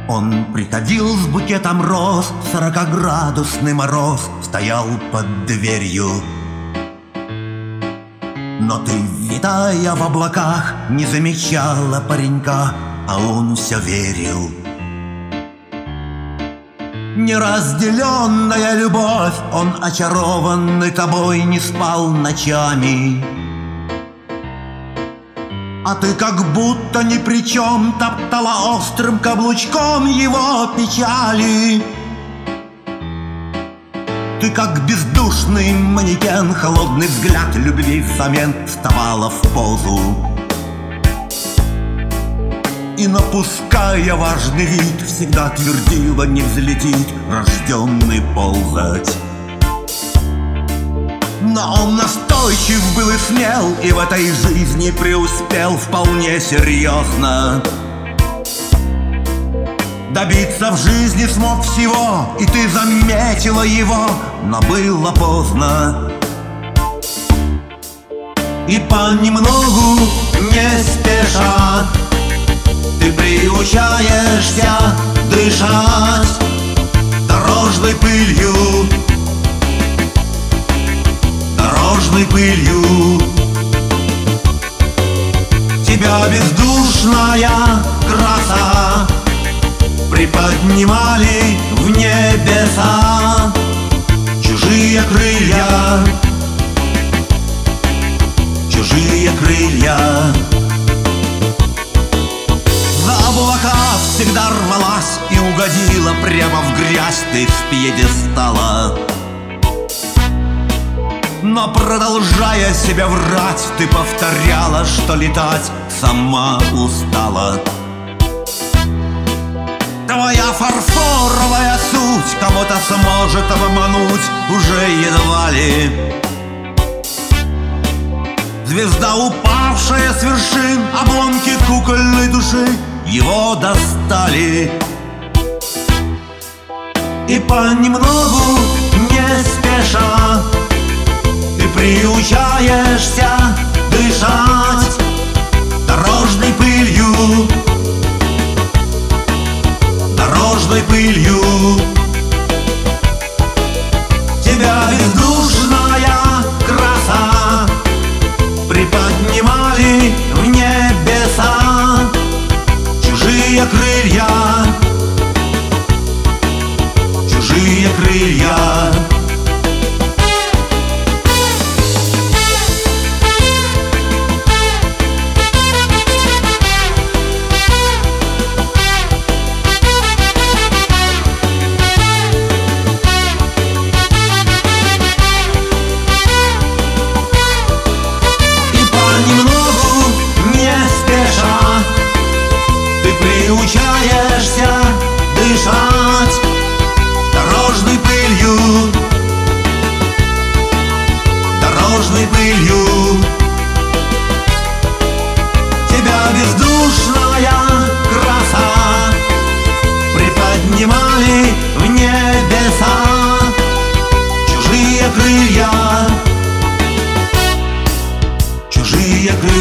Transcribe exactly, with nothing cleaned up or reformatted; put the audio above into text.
Он приходил с букетом роз, сорокаградусный мороз стоял под дверью. Но ты, витая в облаках, не замечала паренька, а он все верил. Неразделенная любовь, он, очарованный тобой, не спал ночами. А ты как будто ни при чем топтала острым каблучком его печали. Ты как бездушный манекен, холодный взгляд любви взамен вставала в позу. И, напуская важный вид, всегда твердила не взлететь, рожденный ползать. Но он настойчив был и смел, и в этой жизни преуспел вполне серьезно. Добиться в жизни смог всего, и ты заметила его, но было поздно. И понемногу, не спеша, ты приучаешься дышать дорожной пылью, дорожной пылью. Тебя бездушная краса приподнимали в небеса чужие крылья, чужие крылья. За облака всегда рвалась и угодила прямо в грязь ты с пьедестала. Но, продолжая себя врать, ты повторяла, что летать сама устала. Твоя фарфоровая суть кого-то сможет обмануть уже едва ли. Звезда, упавшая с вершин, обломки кукольной души его достали. И понемногу, не спеша, ты приучаешься дышать дорожной пылью, дорожной пылью. Тебя бездушная краса приподнимали в небеса чужие крылья, чужие крылья. Приучаешься дышать дорожной пылью, дорожной пылью. Тебя бездушная краса приподнимали в небеса чужие крылья, чужие крылья.